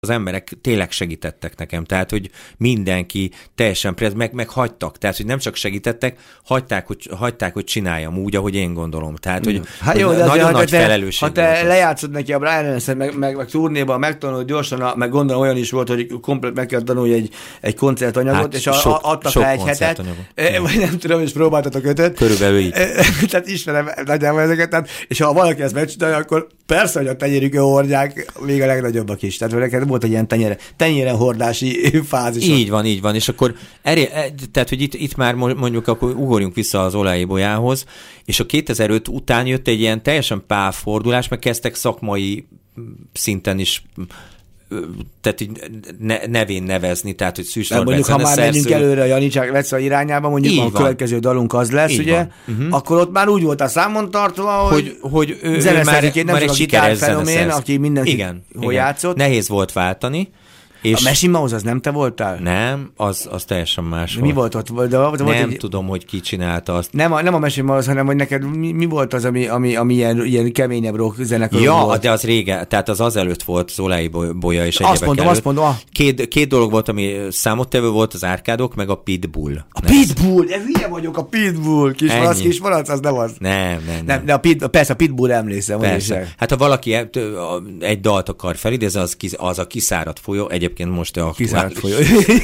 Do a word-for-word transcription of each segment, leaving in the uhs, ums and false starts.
az emberek tényleg segítettek nekem, tehát, hogy mindenki teljesen prez, meg, meg hagytak, tehát, hogy nem csak segítettek, hagyták, hogy, hagyták, hogy csináljam úgy, ahogy én gondolom. Tehát, hogy, hát jó, hogy de nagyon azért, nagy te, felelősség. Ha te lejátszod neki a Brian Adams-et, meg, meg, meg turnéban, megtanulod gyorsan, meg gondolom olyan is volt, hogy komplet meg kell tanulni egy, egy koncertanyagot, hát és sok, a, adtak rá egy hetet, vagy nem tudom, és próbáltatok ötöt. Körülbelül így. Tehát ismerem nagyjából ezeket, tehát, és ha valaki ezt megcsinálja, akkor persze, hogy a tenyérükön hordják még a legnagyobbak is. Tehát neked volt egy ilyen tenyére, tenyéren hordási fázis. Így van, így van, és akkor eré, tehát, hogy itt, itt már mondjuk akkor ugorjunk vissza az Olajébolyához, és a kétezer-öt után jött egy ilyen teljesen pálfordulás, meg kezdtek szakmai szinten is tehát így ne, nevén nevezni, tehát, hogy Szűcs Norbert mondjuk, ha már szerző... megyünk előre a Janicsák Veca irányába, mondjuk a következő dalunk az lesz, így ugye, uh-huh. akkor ott már úgy volt a számon tartva, hogy, hogy, hogy ő, ő már, nem már egy sikeres fenomén, aki mindenki igen, hol igen. játszott. Nehéz volt váltani. És a Machine Mouse az nem te voltál? Nem, az, az teljesen más mi volt. Mi volt ott? De volt nem egy... tudom, hogy ki csinálta azt. Nem a, nem a Machine Mouse, hanem hogy neked mi, mi volt az, ami, ami, ami ilyen, ilyen keményebb rock zenekar ja, volt? de az régen, tehát az azelőtt volt az Olajébolya és egyébek azt mondom, előtt. Azt mondom, két, két dolog volt, ami számottevő volt, az Árkádok, meg a Pitbull. A Pitbull! Ez hülye vagyok, a Pitbull! Kismarac, kismarac, az nem az. Nem, nem, nem. nem de a Pit, persze a Pitbull emlékszem. Persze. Hát ha valaki egy dalt akar felidézni, az, az a Kiszáradt folyó, egyébként most a Kiszáradt folyó.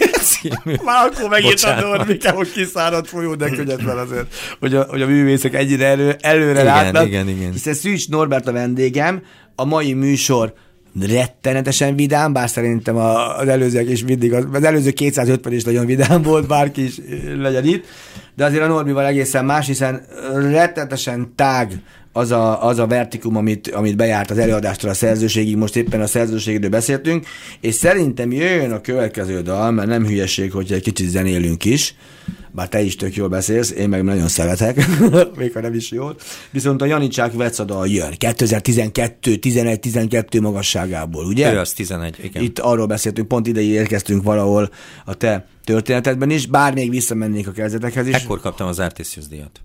Már akkor megint a Norbikem, hogy kiszáradt folyó, de könnyedben azért, hogy a, hogy a művészek ennyire elő, előre igen, látnak. Igen, igen, hiszen Szűcs Norbert a vendégem, a mai műsor rettenetesen vidám, bár szerintem az előzőek is mindig, az előző kétszázötven is nagyon vidám volt, bárki is legyen itt, de azért a Norbival egészen más, hiszen rettenetesen tág az a, az a vertikum, amit, amit bejárt az előadástól a szerzőségig, most éppen a szerzőségről beszéltünk, és szerintem jöjjön a következő dal, mert nem hülyeség, hogy egy kicsit zenélünk is, bár te is tök jól beszélsz, én meg nagyon szeretek, még ha nem is jól, viszont a Janicsák Veca dal jön, kétezer-tizenkettő, tizenegy, tizenkettő magasságából, ugye? Ő az tizenegy, igen. Itt arról beszéltünk, pont ide érkeztünk valahol a te történetedben is, bár még visszamennék a kezdetekhez is. Ekkor kaptam az Artisius díjat.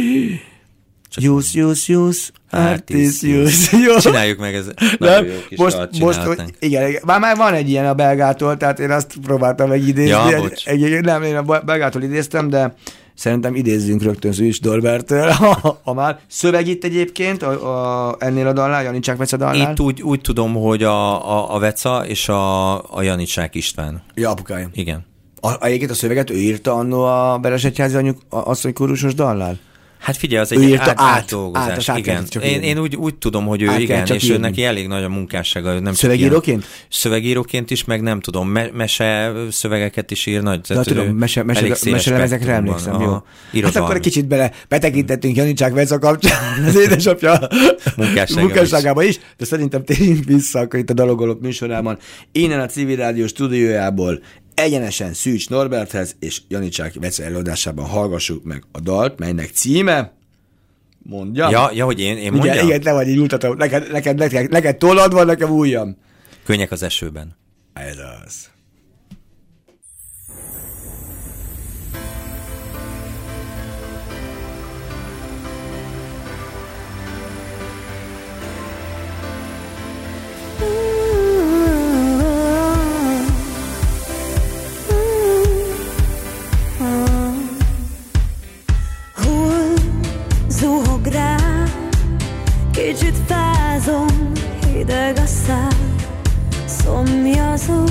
Use, use, use, artist, use. Jó. Csináljuk meg, ez nagyon jó kis most, most, hogy, igen, igen, már, már van egy ilyen a Belgától, tehát én azt próbáltam megidézni. Ja, egy, egy, nem, én a Belgától idéztem, de szerintem idézzünk rögtön Szűcs Norberttől, ha, ha már. Szöveg itt egyébként a, a, ennél a dalnál, Janicsák Veca dalnál? Itt úgy, úgy tudom, hogy a, a, a Veca és a, a Janicsák István. Ja, apukája. Igen. A, egyébként a szöveget ő írta annó a Beresegyházi anyuk asszony kórusos dallal? Hát figyelj, az egy át, átdolgozás. Át, igen. Én, én úgy, úgy tudom, hogy ő át igen, és írni. ő neki elég nagy a munkássága. Nem szövegíróként? Szövegíróként is, meg nem tudom, me- mese szövegeket is ír nagy. De tudom, mese, mese, meselemezekre emlékszem, jó. Hát akkor egy kicsit bele betekintettünk Janicsák Veca kapcsán az édesapja munkásságába is. is, de szerintem térjünk vissza akkor itt a Dalogolók műsorában. Innen a Civil Rádió stúdiójából egyenesen Szűcs Norberthez és Janicsák Veca előadásában hallgassuk meg a dalt, melynek címe, mondjam. Ja, ja hogy én, én mondjam? Igen, igen, te vagy így ültatom. Neked, neked, neked, neked tollad van, nekem ujjam. Könnyek az esőben. Ez az. Kicsit fázom, hideg a szám, szomjazó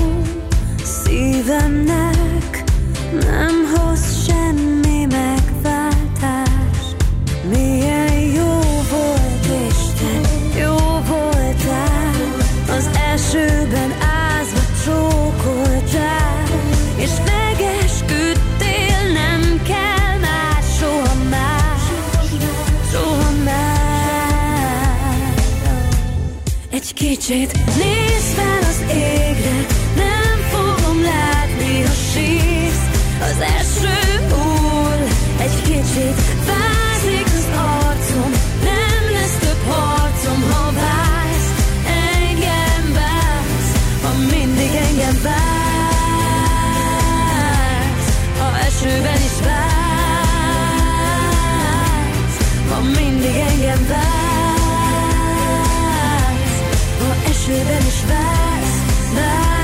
szívemnek nem hoz semmi megváltást. Milyen jó volt Isten, jó voltál, az esőben ázva csókoltál, és megesküdtél, nem kell már soha már, soha már. Egy kicsit nézz fel az égre, nem fogom látni, ha sírsz. Az eső hull, egy kicsit fázik az arcom, nem lesz több harcom, ha vársz, engem vársz, ha mindig engem vársz, ha esőben is vársz, ha mindig engem vársz. Esőben is vársz, vársz.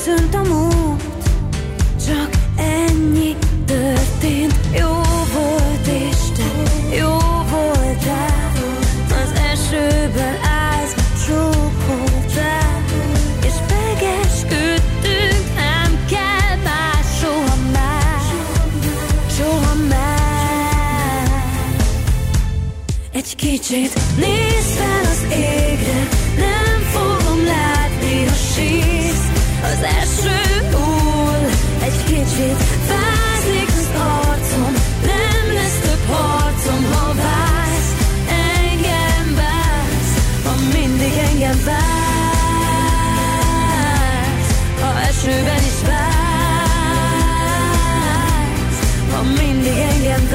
megszűnt a múlt, csak ennyi történt. Jó volt és te jó voltál, az esőben ázva csókoltál, és megesküdtünk, nem kell más soha már, soha már. Egy kicsit nézz fel az égre, nem fogom látni, ha sírsz. Az eső hull, egy kicsit fázik az arcom, nem lesz több harcom, ha vársz, engem vársz, ha mindig engem vársz, ha esőben is vársz, ha mindig engem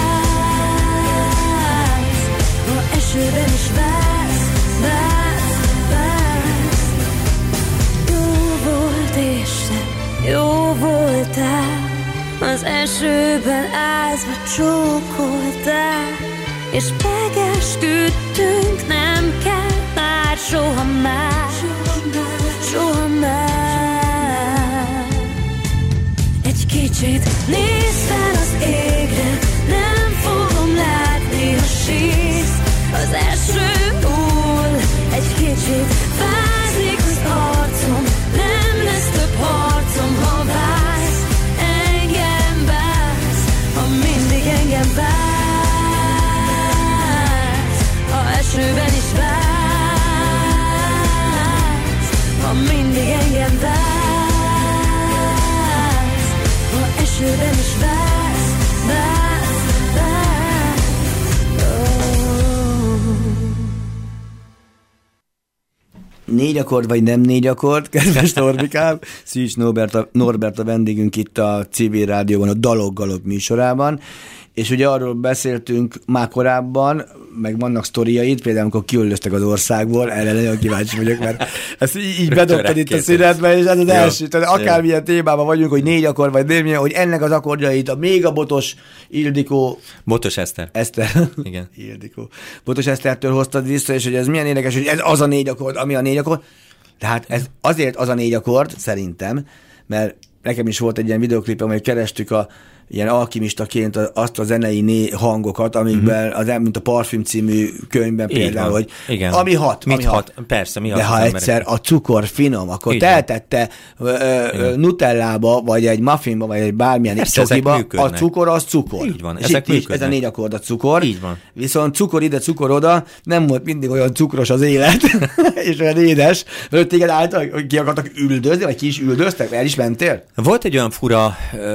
vársz, ha esőben is vársz, vársz, vársz. Jó volt és te jó voltál, az esőben ázva csókoltál, és megesküdtünk, nem kell már soha már, soha már. Egy kicsit nézz fel az égre, nem fogom látni, ha sírsz. Az eső hull, egy kicsit fázik az arcom, nem lesz több harcom, ha vársz, engem vársz, ha mindig engem vársz, ha esőben is vársz, ha mindig engem vársz, ha esőben is vársz, vársz, vársz. Oh. Négy akkord vagy nem négy akkord, kedves Norbikám. Szűcs Norbert a, Norbert a vendégünk itt a Civil Rádióban, a Dalok Galop műsorában, és ugye arról beszéltünk már korábban, meg vannak sztoriaid, például amikor kiüldöztek az országból, erre nagyon kíváncsi vagyok, mert ezt így, így bedobtad itt a színedbe, és ez az jó, első, tehát akármilyen témában vagyunk, hogy négy akkord vagy nem, hogy ennek az akkordjait a még a Botos Ildikó... Botos Eszter. Eszter. Igen. Ildikó. Botos Esztertől hoztad vissza, és hogy ez milyen érdekes, hogy ez az a négy akkord, ami a négy akkord. Tehát ez azért az a négy akkord, szerintem, mert nekem is volt egy ilyen videoklipem, hogy kerestük a ilyen alkimistaként azt a zenei né hangokat, amikben, uh-huh. az, mint a Parfüm című könyvben így például, van. Hogy igen. ami hat. Mit ami hat? hat? Persze, mi de ha egyszer a cukor finom, akkor így teltette ö, nutellába, vagy egy muffinba, vagy egy bármilyen csokiba, a cukor az cukor. Így van, és ezek itt is ez a négy akkord a cukor. Így van. Viszont cukor ide, cukor oda, nem volt mindig olyan cukros az élet, és olyan édes, mert téged által, hogy ki akartak üldözni, vagy ki is üldöztek, el is mentél? Volt egy olyan fura,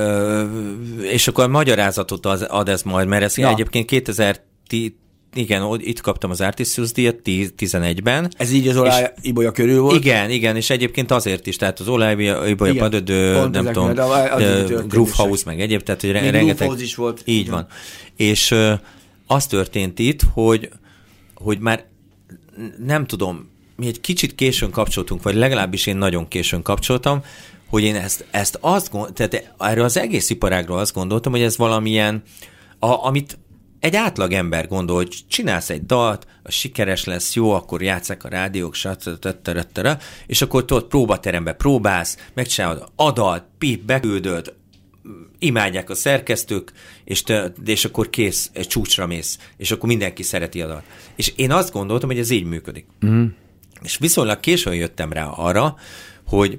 és akkor a magyarázatot az, ad ez majd, mert ez ja. egyébként kétezer-tíz, igen, itt kaptam az Artisius díjat tizenegyben. Ez így az Olaj Ibolya körül volt? Igen, igen, és egyébként azért is, tehát az Olaj Ibolya padödő, nem tudom, Groove House, meg egyéb, tehát hogy rengeteg... Groove House is volt. Így van. És uh, az történt itt, hogy, hogy már nem tudom, mi egy kicsit későn kapcsoltunk, vagy legalábbis én nagyon későn kapcsoltam, hogy én ezt, ezt azt gondoltam, tehát erről az egész iparágról azt gondoltam, hogy ez valamilyen, a, amit egy átlag ember gondol, hogy csinálsz egy dalt, a sikeres lesz, jó, akkor játsszák a rádiók, stb. És akkor tudod, próbaterembe próbálsz, megcsinálod a dalt, pip, beküldöd, imádják a szerkesztők, és, te, és akkor kész, egy csúcsra mész, és akkor mindenki szereti a dalt. És én azt gondoltam, hogy ez így működik. Mm. És viszonylag későn jöttem rá arra, hogy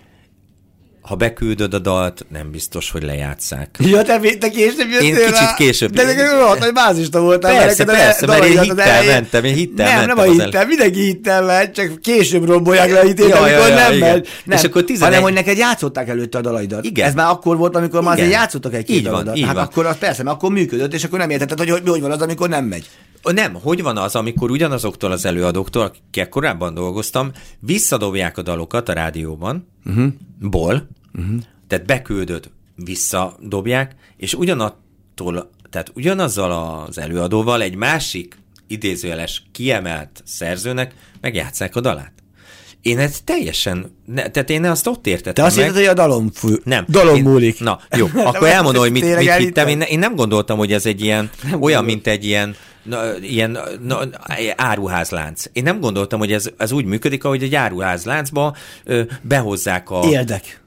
ha beküldöd a dalt, nem biztos, hogy lejátsszák. Ja, te, te később jöttél Én kicsit rá. később. De neked rohadt nagy bázista voltál. Persze, persze, mert én hittel mentem, én hittel nem, mentem. Nem, nem a hittel, mindenki hittel ment, csak később rombolják le a hitét, ja, amikor ja, ja, nem megy. Nem, és akkor tizenegy... hanem, hogy neked játszották előtte a dalaidat. Igen. Ez már akkor volt, amikor már azért játszottak egy-két dalodat. Hát akkor az persze, mert akkor működött, és akkor nem értetted, hogy hogy van az, amikor nem megy. Nem, hogy van az, amikor ugyanazoktól az előadóktól, akikkel korábban dolgoztam, visszadobják a dalokat a rádióban, uh-huh. ból, uh-huh. tehát beküldöd, visszadobják, és ugyanattól, tehát ugyanazzal az előadóval egy másik idézőjeles kiemelt szerzőnek megjátsszák a dalát. Én ezt teljesen, ne, tehát én azt ott értettem Te azt meg. hitted, hogy a dalom, fú, nem. dalom én, múlik. Na, jó, akkor elmondom, hogy mit, mit hittem. Én, nem én nem gondoltam, hogy ez egy ilyen, nem olyan, gondolom. mint egy ilyen, na, ilyen na, áruházlánc. Én nem gondoltam, hogy ez, ez úgy működik, ahogy egy áruházláncba ö, behozzák a... Érdek.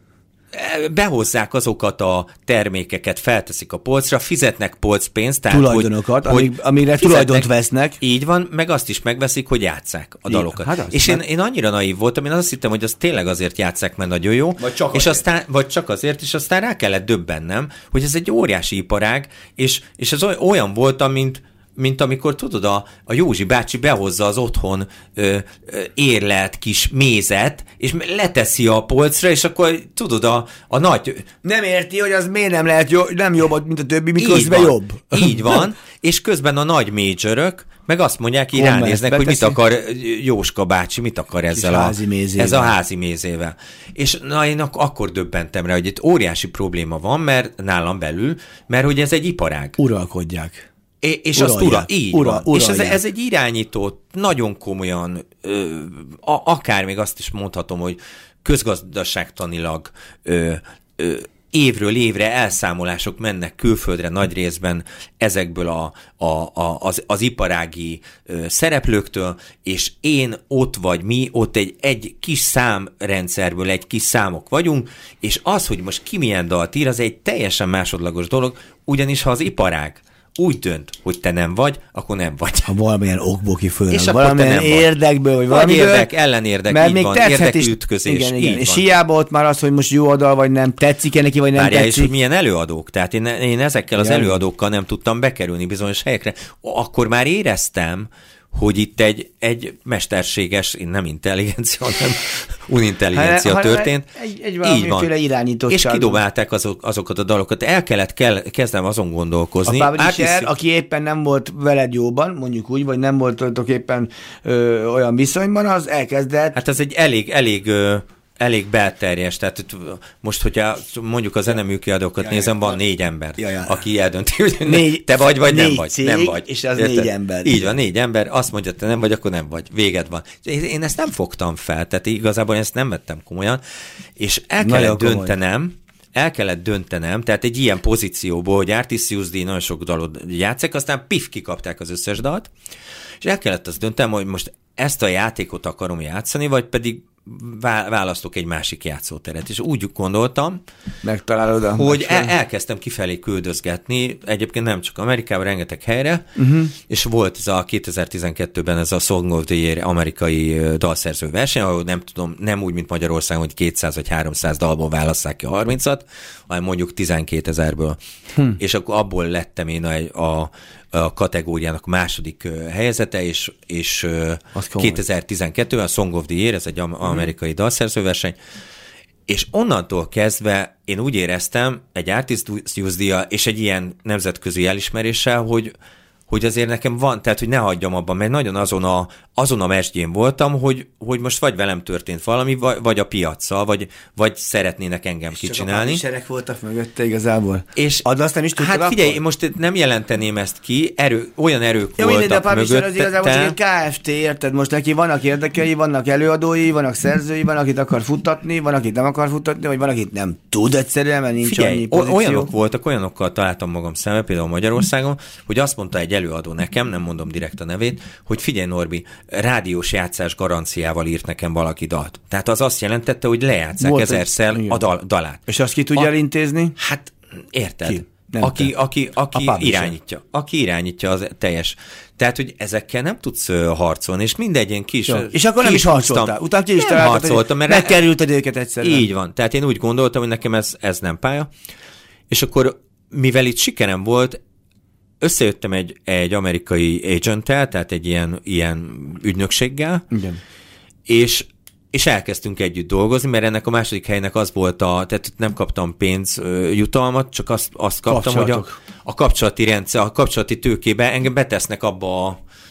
behozzák azokat a termékeket, felteszik a polcra, fizetnek polcpénzt, tehát tulajdonokat, hogy, amíg, amire tulajdont vesznek. Így van, meg azt is megveszik, hogy játsszák a dalokat. Hát és én, én annyira naív voltam, én azt hittem, hogy az tényleg azért játsszák, mert nagyon jó, vagy csak, és azért. aztán, vagy csak azért, és aztán rá kellett döbbennem, hogy ez egy óriási iparág, és, és ez olyan voltam, mint mint amikor tudod, a, a Józsi bácsi behozza az otthon ö, ö, érlelt kis mézet, és leteszi a polcra, és akkor tudod, a, a nagy... Nem érti, hogy az miért nem lehet jó, nem jobb, mint a többi, miközben van, jobb. Így van, és közben a nagy majorök meg azt mondják, így Komment, ránéznek, hogy mit beteszi. akar Jóska bácsi, mit akar ezzel a, házi mézével. ez a házi mézével. És na, én ak- akkor döbbentem rá, hogy itt óriási probléma van, mert nálam belül, mert hogy ez egy iparág. Uralkodják. É, és azt ura, így ura, van. És ez, ez egy irányító, nagyon komolyan, ö, a, akár még azt is mondhatom, hogy közgazdaságtanilag ö, ö, évről évre elszámolások mennek külföldre nagy részben ezekből a, a, a, az, az iparági ö, szereplőktől, és én ott vagy mi, ott egy, egy kis számrendszerből egy kis számok vagyunk, és az, hogy most ki milyen dalt ír, az egy teljesen másodlagos dolog, ugyanis ha az iparág úgy dönt, hogy te nem vagy, akkor nem vagy. Ha valamilyen okból kifölnek, És akkor valamilyen te nem érdekből, vagy vagy valamiből. érdek, ellenérdek, mert így még van, tetszhet is, érdekütközés, igen, igen. így És van. hiába ott már az, hogy most jó a dal, vagy nem, tetszik-e neki, vagy nem Várjál, és tetszik. hogy milyen előadók. Tehát én, én ezekkel az Igen. előadókkal nem tudtam bekerülni bizonyos helyekre. Akkor már éreztem, hogy itt egy, egy mesterséges, nem intelligencia, hanem unintelligencia Ha- ha- történt. Egy, egy Így valamiféle van. irányítottság. És kidobálták azok, azokat a dalokat. El kellett kell, kezdem azon A gondolkozni. publisher, Átviszi- aki éppen nem volt veled jóban, mondjuk úgy, vagy nem voltatok éppen ö, olyan viszonyban, az elkezdett. Hát ez egy elég, elég, ö, elég belterjes, tehát itt most, hogyha mondjuk a zeneműkiadókat Ja, nézem, ja. van négy ember, Ja, ja. aki eldönti, hogy Négy- te vagy, vagy nem négy vagy. cég, nem vagy. és az Érted? négy ember. Így van, négy ember, azt mondja, te nem vagy, akkor nem vagy. Véged van. Én ezt nem fogtam fel, tehát igazából ezt nem vettem komolyan, és el Nagyon kellett komoly. döntenem, el kellett döntenem, tehát egy ilyen pozícióból, hogy Artist Use D, nagyon sok dalot játszek, aztán pif, kikapták az összes dalt, és el kellett azt döntenem, hogy most ezt a játékot akarom játszani, vagy pedig vá- választok egy másik játszóteret. És úgy gondoltam, Megtalálod a... hogy el- elkezdtem kifelé küldözgetni, egyébként nem csak Amerikában, rengeteg helyre, uh-huh. és volt ez a kétezer-tizenkettőben ez a Song of the Year amerikai ö, dalszerző verseny, ahol nem tudom, nem úgy, mint Magyarországon, hogy kétszáz vagy háromszáz dalból válasszák ki a harmincat, hanem mondjuk tizenkétezerből. Hm. És akkor abból lettem én a, a, a kategóriának második ö, helyezete, és, és ö, kétezer-tizenkettőben a Song of the Year, ez egy am- amerikai dalszerzőverseny, és onnantól kezdve én úgy éreztem egy Artist Use díjjal és egy ilyen nemzetközi elismeréssel, hogy, hogy azért nekem van, tehát hogy ne hagyjam abban, mert nagyon azon a, azon a mesdjén voltam, hogy, hogy most vagy velem történt valami, vagy, vagy a piaccal, vagy, vagy szeretnének engem és kicsinálni. csak a publisherek voltak mögötte igazából. És Ad, azt nem is tudtad hát figyelj, akkor? én most nem jelenteném ezt ki, erő, olyan erők Ja, mindegy, de a voltak publisher az igazából csak mögötte. egy ká ef té, érted? Most neki vannak érdekei, vannak előadói, vannak szerzői, van, akit akar futtatni, van, akit nem akar futtatni, vagy van, akit nem tud egyszerűen, mert nincs Figyelj, annyi o- pozíció. olyanok voltak, olyanokkal találtam magam szembe, például Magyarországon, hogy azt mondta egy előadó nekem, nem mondom direkt a nevét, hogy figyelj Norbi, rádiós játszás garanciával írt nekem valaki dalt. Tehát az azt jelentette, hogy lejátszák Volt, ezerszer igen. a dal- dalát. És azt ki tudja A- elintézni? Hát, érted? Ki? Nem aki, te. aki, aki A publisher. irányítja. Aki irányítja az teljes. Tehát, hogy ezekkel nem tudsz ö, harcolni, és mindegy ilyen kis... Jó. És akkor nem is harcoltál. Utána ki is nem találtad, harcoltam, hogy mert megkerülted őket egyszerűen. így van. Tehát én úgy gondoltam, hogy nekem ez, ez nem pálya. És akkor, mivel itt sikerem volt, összejöttem egy, egy amerikai agenttel, tehát egy ilyen, ilyen ügynökséggel, Igen. és, és elkezdtünk együtt dolgozni, mert ennek a második helynek az volt a, tehát nem kaptam pénz ö, jutalmat, csak azt, azt kaptam, hogy a, a kapcsolati rendszer, a kapcsolati tőkébe engem betesznek abba a,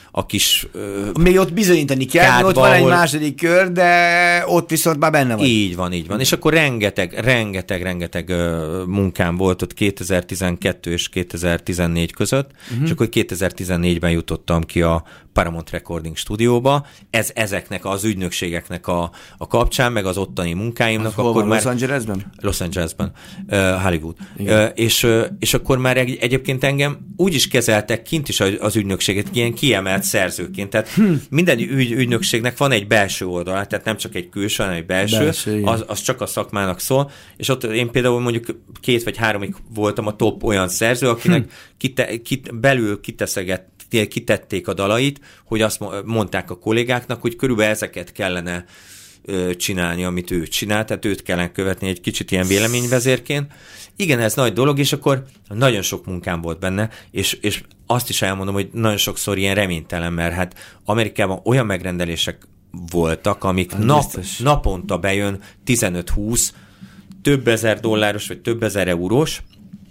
a kis... Ö, még ott bizonyítani kell, kádba, ott van egy ahol... második kör, de ott viszont már benne van. Így van, így van. És akkor rengeteg, rengeteg, rengeteg ö, munkám volt ott kétezer-tizenkettő és kétezer-tizennégy között, uh-huh. és akkor kétezer-tizennégyben jutottam ki a Paramount Recording stúdióba. Ez ezeknek az ügynökségeknek a, a kapcsán, meg az ottani munkáimnak. Hol akkor van, már Los Angelesben? Los Angelesben, uh, Hollywood. Uh, és, uh, és akkor már egy, egyébként engem úgy is kezeltek kint is az ügynökséget, ilyen kiemelt szerzőként. Tehát hm. minden ügy, ügynökségnek van egy belső oldala, tehát nem csak egy külső, hanem egy belső, belső az, az csak a szakmának szól. És ott én például mondjuk két vagy háromig voltam a top olyan szerző, akinek hm. kite, kit, belül kiteszeget kitették a dalait, hogy azt mondták a kollégáknak, hogy körülbelül ezeket kellene ö, csinálni, amit ő csinál, tehát őt kellene követni egy kicsit ilyen véleményvezérként. Igen, ez nagy dolog, és akkor nagyon sok munkám volt benne, és, és azt is elmondom, hogy nagyon sokszor ilyen reménytelen, mert hát Amerikában olyan megrendelések voltak, amik nap, naponta bejön tizenöt-húsz, több ezer dolláros, vagy több ezer eurós,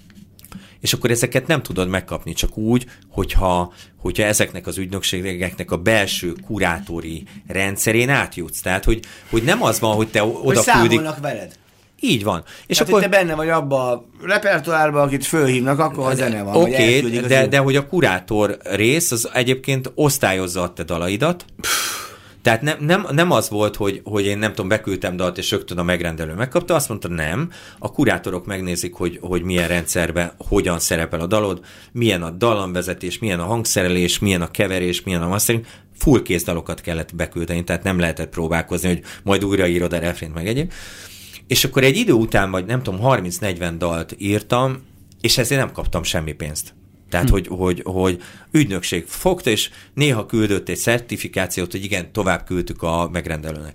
és akkor ezeket nem tudod megkapni csak úgy, hogyha, hogyha ezeknek az ügynökségeknek a belső kurátori rendszerén átjutsz. Tehát, hogy, hogy nem az van, hogy te oda küldik. Hogy számolnak veled. Így van. És hát, akkor hogy te benne vagy abban a repertoárban, akit fölhívnak, akkor a zene van. Oké, okay, de, de hogy a kurátor rész, az egyébként osztályozza a te dalaidat. Tehát nem, nem, nem az volt, hogy, hogy én nem tudom, beküldtem dalt, és rögtön a megrendelő megkapta, azt mondta, nem. A kurátorok megnézik, hogy, hogy milyen rendszerben hogyan szerepel a dalod, milyen a dallamvezetés, milyen a hangszerelés, milyen a keverés, milyen a mastering. Full kész dalokat kellett beküldeni, tehát nem lehetett próbálkozni, hogy majd újraírod a refrént meg egyéb. És akkor egy idő után, vagy nem tudom, harminc-negyven dalt írtam, és ezért nem kaptam semmi pénzt. Tehát, hm. hogy, hogy, hogy ügynökség fogta, és néha küldött egy certifikációt, hogy igen, tovább küldtük a megrendelőnek.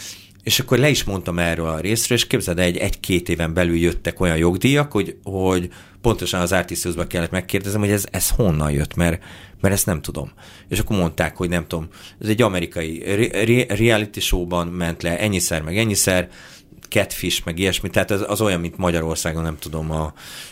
És akkor le is mondtam erről a részről, és képzeld, egy, egy-két éven belül jöttek olyan jogdíjak, hogy, hogy pontosan az Artisiusban kellett megkérdezem, hogy ez, ez honnan jött, mert, mert ezt nem tudom. És akkor mondták, hogy nem tudom, ez egy amerikai re- reality showban ment le ennyiszer, meg ennyiszer, Catfish, meg ilyesmi, tehát az, az olyan, mint Magyarországon, nem tudom, a,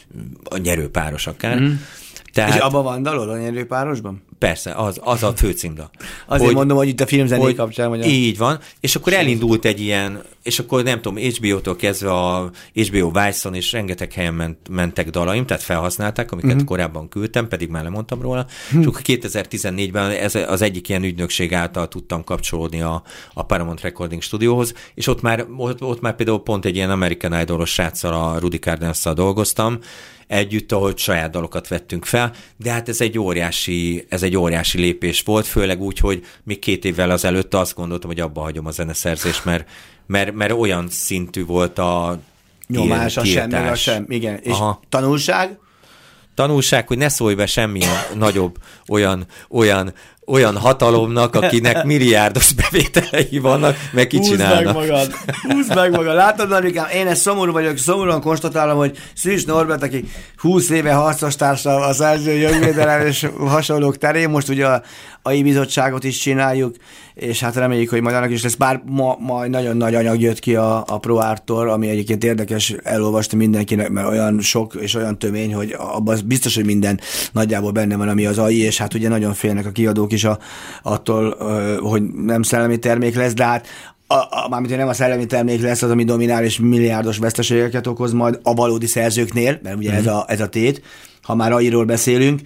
a nyerőpáros akár. Mm. Tehát, és abban van dalod a nyerőpárosban? Persze, az, az a főcímdal. Azért hogy, mondom, hogy itt a filmzené kapcsán vagy. Így van, és akkor elindult egy ilyen, és akkor nem tudom, há bé ó-tól kezdve a há bé ó Vice-on is rengeteg helyen ment, mentek dalaim, tehát felhasználták, amiket uh-huh. korábban küldtem, pedig már lemondtam róla. Uh-huh. És akkor kétezer-tizennégyben ez az egyik ilyen ügynökség által tudtam kapcsolódni a, a Paramount Recording stúdióhoz, és ott már, ott, ott már például pont egy ilyen American Idol-os sráccal, a Rudy Cardenas-szal dolgoztam, együtt, ahogy saját dalokat vettünk fel, de hát ez egy óriási, ez egy óriási lépés volt, főleg úgy, hogy még két évvel azelőtt azt gondoltam, hogy abba hagyom a zeneszerzést, mert, mert, mert olyan szintű volt a nyomás, a sem, meg a sem, igen. És aha. tanulság? Tanulság, hogy ne szólj be semmilyen nagyobb olyan, olyan olyan hatalomnak, akinek milliárdos bevételei vannak, meg kicsinálnak. Húzd meg magad, húzd meg magad. Látod, Narikám, én ezt szomorú vagyok, szomorúan konstatálom, hogy Szűcs Norbert, aki húsz éve harcos társa a szerzői jogvédelem és hasonlók terén, most ugye a á i bizottságot is csináljuk, és hát reméljük, hogy majd annak is lesz, bár ma, ma nagyon nagy anyag jött ki a, a ProArttól, ami egyébként érdekes, elolvasti mindenkinek, mert olyan sok és olyan tömény, hogy abban biztos, hogy minden nagyjából benne van, ami az á i, és hát ugye nagyon félnek a kiadók is a, attól, hogy nem szellemi termék lesz, de hát a, a, mármint, hogy nem a szellemi termék lesz az, ami dominál és milliárdos veszteségeket okoz majd a valódi szerzőknél, mert ugye mm. ez, a, ez a tét, ha már á i-ról beszélünk,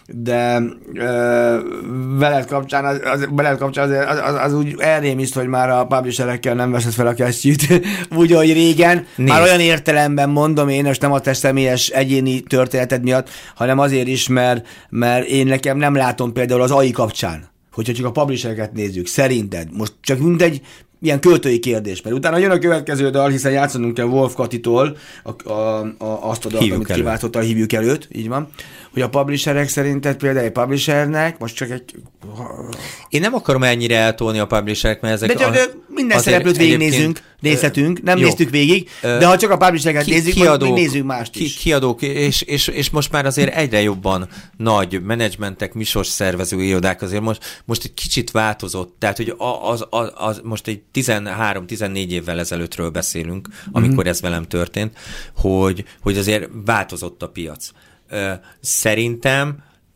de ö, veled kapcsán, az, az, veled kapcsán az, az, az, az úgy elrémiszt, hogy már a publisherekkel nem veszed fel a kesztyűt, úgy, ahogy régen. Nézd. Már olyan értelemben mondom én, és nem a te személyes egyéni történeted miatt, hanem azért is, mert, mert én nekem nem látom például az á i kapcsán, hogyha csak a publishereket nézzük, szerinted, most csak mindegy, ilyen költői kérdés, mert utána jön a következő dal, hiszen játszanunk kell Wolf Katitól, a, a, a, azt a dalt, amit kiváltotta a hívjuk előtt, így van, hogy a publisherek szerinted például egy publishernek, most csak egy... Én nem akarom ennyire eltolni a publisherek, mert ezek... De csak a, minden szereplőt végignézünk, nézhetünk, nem jó. néztük végig, de ha csak a publishereket ki, nézzük, kiadók, majd nézzük mást is. Ki, kiadók, és, és, és most már azért egyre jobban nagy menedzsmentek, műsorszervező irodák azért most, most egy kicsit változott, tehát hogy az, az, az most egy tizenhárom-tizennégy évvel ezelőttről beszélünk, amikor mm-hmm. ez velem történt, hogy, hogy azért változott a piac. Szerintem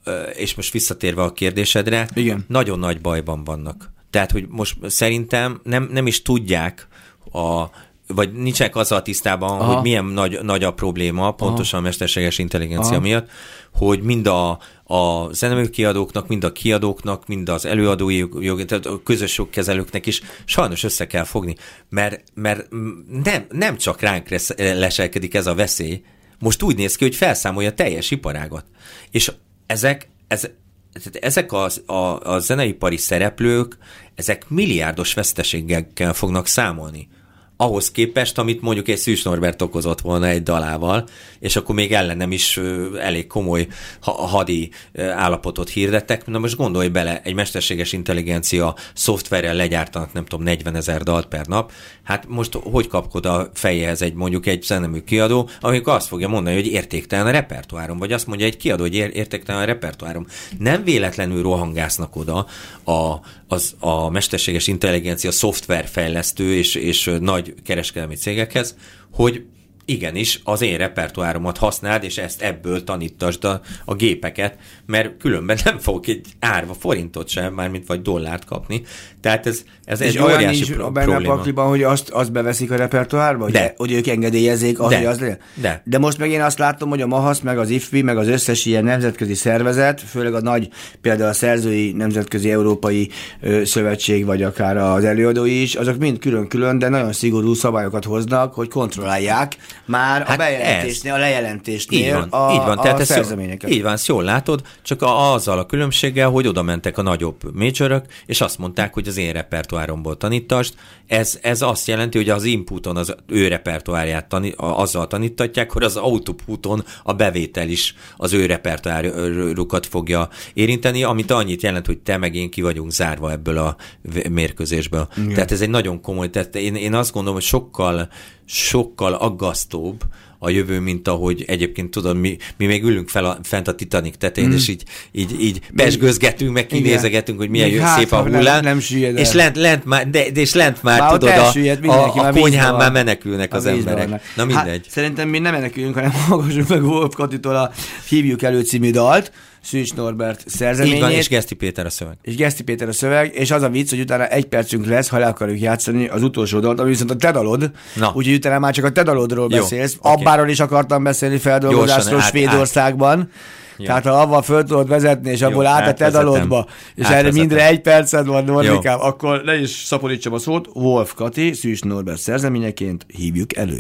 és most visszatérve a kérdésedre, igen, nagyon nagy bajban vannak. Tehát, hogy most szerintem nem, nem is tudják a vagy nincsenek azzal tisztában, aha, hogy milyen nagy, nagy a probléma, pontosan aha, a mesterséges intelligencia aha, miatt, hogy mind a, a zeneműkiadóknak, mind a kiadóknak, mind az előadói jog, tehát a közös jogkezelőknek is sajnos össze kell fogni, mert, mert nem, nem csak ránk leselkedik ez a veszély, most úgy néz ki, hogy felszámolja a teljes iparágat. És ezek, ez, ezek az, a, a zeneipari szereplők, ezek milliárdos veszteséggel fognak számolni. Ahhoz képest, amit mondjuk egy Szűcs Norbert okozott volna egy dalával, és akkor még ellenem is elég komoly hadi állapotot hirdettek. Na most gondolj bele, egy mesterséges intelligencia szoftverrel legyártanak, nem tudom, negyvenezer dalt per nap. Hát most hogy kapkod a fejéhez egy mondjuk egy zenemű kiadó, amikor azt fogja mondani, hogy értéktelen a repertoárom, vagy azt mondja egy kiadó, hogy értéktelen a repertoárom. Nem véletlenül rohangásznak oda a, az, a mesterséges intelligencia szoftverfejlesztő és, és nagy kereskedelmi cégekhez, hogy igenis az én repertoáromat használd, és ezt ebből tanítasd a, a gépeket, mert különben nem fogok egy árva forintot sem, mármint vagy dollárt kapni. Tehát ez, ez egy óriási pro- a benne probléma. A pakliban, hogy azt, azt beveszik a repertoárba? De. Hogy, hogy ők engedélyezzék az, De. hogy az legyen? De. De most meg én azt látom, hogy a MAHASZ, meg az i ef pi, meg az összes ilyen nemzetközi szervezet, főleg a nagy, például a szerzői nemzetközi európai ö, szövetség, vagy akár az előadói is, azok mind külön-külön, de nagyon szigorú szabályokat hoznak, hogy kontrollálják már hát a bejelentésnél, ez. a lejelentésnél így van, a, így van. a Tehát szerzeményeket. Így van, ezt jól látod, csak a, azzal a különbséggel, hogy oda mentek a nagyobb majorok, és azt mondták, hogy az én repertoáromból tanítasd. Ez, ez azt jelenti, hogy az inputon az ő repertoárját tani, azzal tanítatják, hogy az outputon a bevétel is az ő repertoárukat fogja érinteni, amit annyit jelent, hogy te meg én ki vagyunk zárva ebből a mérkőzésből. Igen. Tehát ez egy nagyon komoly, tehát én, én azt gondolom, hogy sokkal sokkal aggasztóbb a jövő, mint ahogy egyébként tudod, mi, mi még ülünk fel a, fent a Titanic tetején, mm. és így, így, így pesgőzgetünk, meg kinézegetünk, hogy milyen hát, szép a hullám, nem, nem és lent, lent már, de, de és lent már, már tudod, a, a, a konyhán már menekülnek az emberek. Vannak. Na mindegy. Hát, szerintem mi nem menekülünk, hanem hallgassuk meg Wolf Katitól a Hívjuk elő című dalt, Szűcs Norbert szerzeményét. Így van, és Geszti Péter a szöveg. És Geszti Péter a szöveg, és az a vicc, hogy utána egy percünk lesz, ha le akarjuk játszani az utolsó dalt, ami viszont a te dalod, úgyhogy utána már csak a te dalodról Jó, beszélsz. Okay. Abbáról is akartam beszélni feldolgozásról Svédországban. Át. Tehát ha avval föl tudod vezetni, és abból Jó, át a te dalodba, és erre mindre egy perced van, Normikám, akkor ne is szaporítsam a szót. Wolf Kati, Szűcs Norbert szerzeményeként hívjuk elő.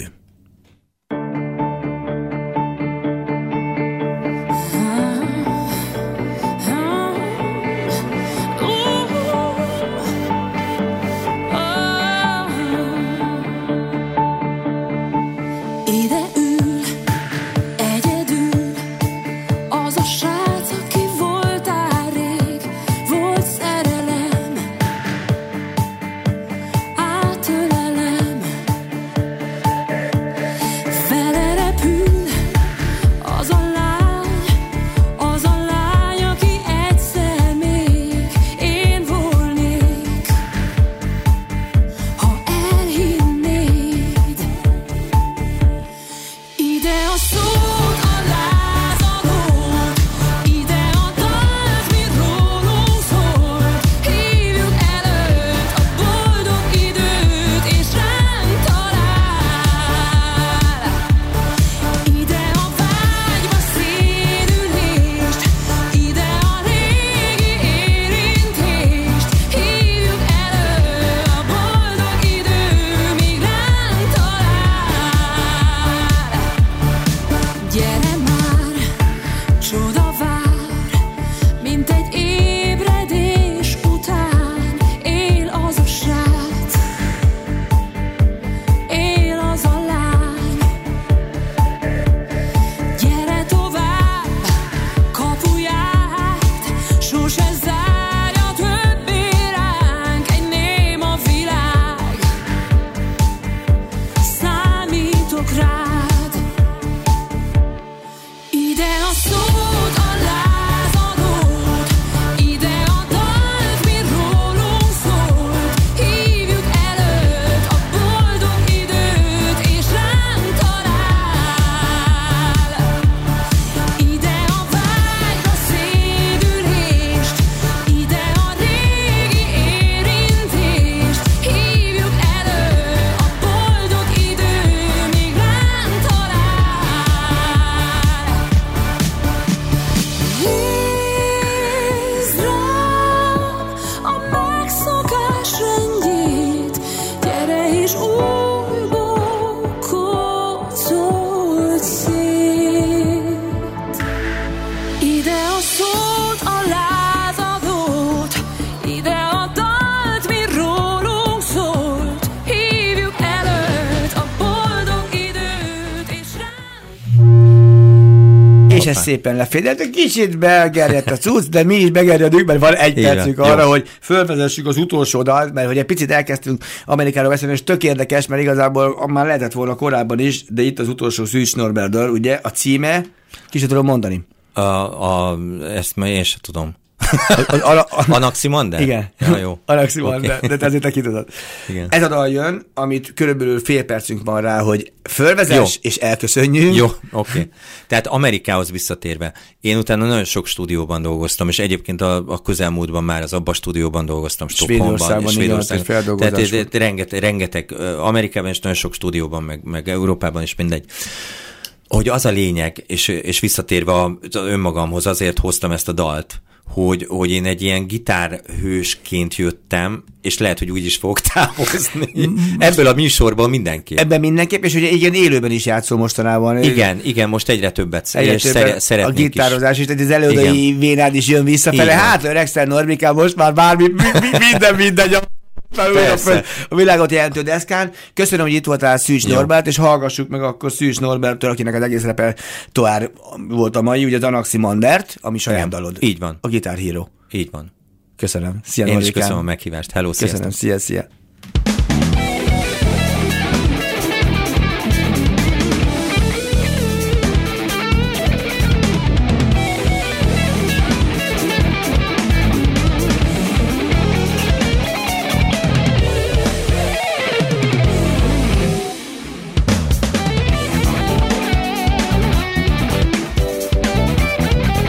és ezt szépen lefédelt. Kicsit begerjedt a cucc, de mi is begerjedünk, mert van egy Igen, percünk jó. arra, hogy fölvezessük az utolsó dalt, mert hogy egy picit elkezdtünk Amerikáról beszélni, és tök érdekes, mert igazából már lehetett volna korábban is, de itt az utolsó Szűcs Norbert dal, ugye, a címe, ki sem tudom mondani. A, a, ezt már én sem tudom. Az, a, a, Anaximander? igen. Ja, jó. Anaximander, Okay. de te azért te ki tudod. Igen. Ez a dal jön, amit körülbelül fél percünk van rá, hogy fölvezess, Jó. és elköszönjünk. Jó, oké. Okay. Tehát Amerikához visszatérve, én utána nagyon sok stúdióban dolgoztam, és egyébként a, a közelmúltban már az Abba stúdióban dolgoztam, Stockholmban, Svédországban, Svédországban. igen, feldolgozás Tehát rengeteg, rengeteg, Amerikában is nagyon sok stúdióban, meg, meg Európában is mindegy. Hogy az a lényeg, és, és visszatérve az önmagamhoz, azért hoztam ezt a dalt, hogy, hogy én egy ilyen gitárhősként jöttem, és lehet, hogy úgy is fogok távozni. Ebből a műsorból mindenképp. Ebben mindenképp, és ugye igen, élőben is játszol mostanában. Igen, igen, most egyre többet Egyre és többen szere, szeretnék a gitározás is, tehát az előadói vénád is jön visszafele. Hát, öregszel Norbikám, most már bármi, mi, mi, minden, minden, Persze. a világot jelentő deszkán. Köszönöm, hogy itt voltál Szűcs Norbert, és hallgassuk meg akkor Szűcs Norberttől, akinek az egész repertoár volt a mai, ugye az Anaximandert, ami saját dalod. Így van. A Guitar Hero. Így van. Köszönöm. Szia, Én Norbikám. is köszönöm a meghívást. Hello, Köszönöm. sziasztok. Szia, szia.